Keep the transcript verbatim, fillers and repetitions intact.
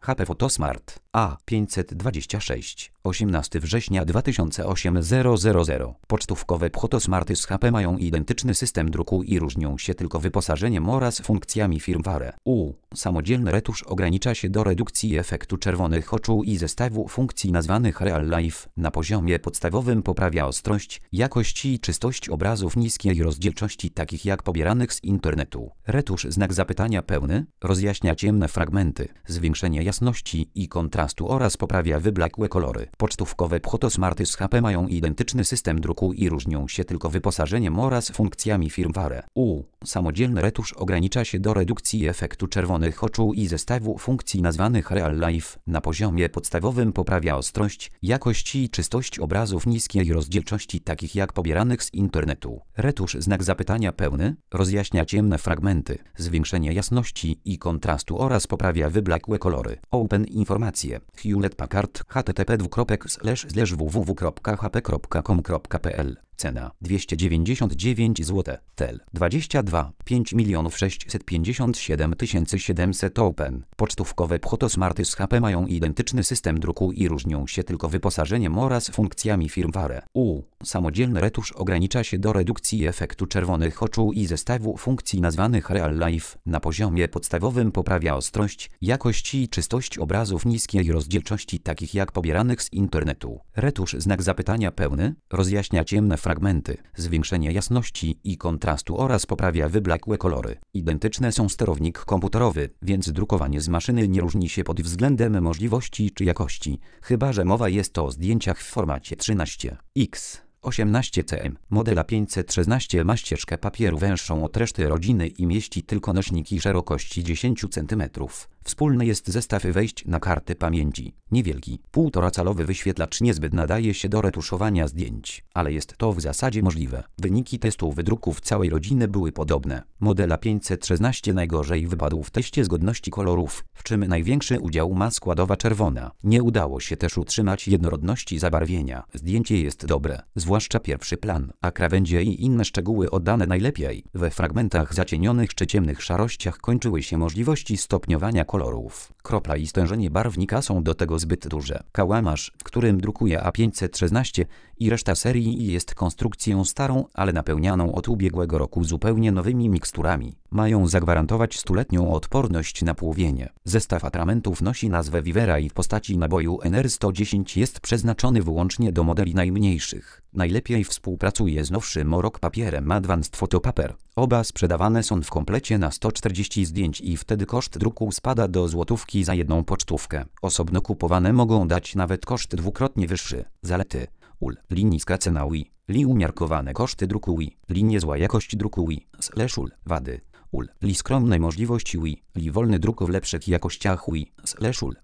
H P Photosmart A pięćset dwadzieścia sześć, osiemnastego września dwa tysiące ósmego. Pocztówkowe Photosmarty z H P mają identyczny system druku i różnią się tylko wyposażeniem oraz funkcjami firmware. U. Samodzielny retusz ogranicza się do redukcji efektu czerwonych oczu i zestawu funkcji nazwanych Real Life. Na poziomie podstawowym poprawia ostrość, jakość i czystość obrazów niskiej rozdzielczości takich jak pobieranych z internetu. Retusz znak zapytania pełny rozjaśnia ciemne fragmenty, zwiększenie jasności i kontrastu oraz poprawia wyblakłe kolory. Pocztówkowe Photosmarty z H P mają identyczny system druku i różnią się tylko wyposażeniem oraz funkcjami firmware. U. Samodzielny retusz ogranicza się do redukcji efektu czerwonych oczu i zestawu funkcji nazwanych Real Life. Na poziomie podstawowym poprawia ostrość, jakość i czystość obrazów niskiej rozdzielczości takich jak pobieranych z internetu. Retusz znak zapytania pełny rozjaśnia ciemne fragmenty, zwiększenie jasności i kontrastu oraz poprawia wyblakłe kolory. Open informacje. Hewlett Packard h t t p dwukropek slash slash w w w kropka h p kropka com kropka p l. Cena dwieście dziewięćdziesiąt dziewięć złotych. Tel dwadzieścia dwa pięć milionów sześćset pięćdziesiąt siedem tysięcy siedemset. Open. Pocztówkowe Photosmarty z H P mają identyczny system druku i różnią się tylko wyposażeniem oraz funkcjami firmware. U. Samodzielny retusz ogranicza się do redukcji efektu czerwonych oczu i zestawu funkcji nazwanych Real Life. Na poziomie podstawowym poprawia ostrość, jakość i czystość obrazów niskiej rozdzielczości takich jak pobieranych z internetu. Retusz znak zapytania pełny rozjaśnia ciemne fragmenty, zwiększenie jasności i kontrastu oraz poprawia wyblakłe kolory. Identyczne są sterownik komputerowy, więc drukowanie z maszyny nie różni się pod względem możliwości czy jakości, chyba że mowa jest o zdjęciach w formacie trzynaście iks osiemnaście cm. Model A pięćset szesnaście ma ścieżkę papieru węższą od reszty rodziny i mieści tylko nośniki szerokości dziesięć centymetrów. Wspólny jest zestaw wejść na karty pamięci. Niewielki, półtora calowy wyświetlacz niezbyt nadaje się do retuszowania zdjęć, ale jest to w zasadzie możliwe. Wyniki testu wydruków całej rodziny były podobne. Model A pięćset szesnaście najgorzej wypadł w teście zgodności kolorów, w czym największy udział ma składowa czerwona. Nie udało się też utrzymać jednorodności zabarwienia. Zdjęcie jest dobre, zwłaszcza pierwszy plan, a krawędzie i inne szczegóły oddane najlepiej. We fragmentach zacienionych czy ciemnych szarościach kończyły się możliwości stopniowania kolorów. kolorów. Kropla i stężenie barwnika są do tego zbyt duże. Kałamarz, w którym drukuje A pięćset szesnaście i reszta serii jest konstrukcją starą, ale napełnianą od ubiegłego roku zupełnie nowymi miksturami. Mają zagwarantować stuletnią odporność na płowienie. Zestaw atramentów nosi nazwę Vivera i w postaci naboju N R sto dziesięć jest przeznaczony wyłącznie do modeli najmniejszych. Najlepiej współpracuje z nowszym o rok papierem Advanced Photo Paper. Oba sprzedawane są w komplecie na sto czterdzieści zdjęć i wtedy koszt druku spada do złotówki za jedną pocztówkę. Osobno kupowane mogą dać nawet koszt dwukrotnie wyższy. Zalety: U L. Li niska cena U I. Li umiarkowane koszty druku U I. Li niezła jakość druku U I. Slash U L. Wady: U L. Li skromne możliwości U I. Li wolny druk w lepszych jakościach U I. Slash U L.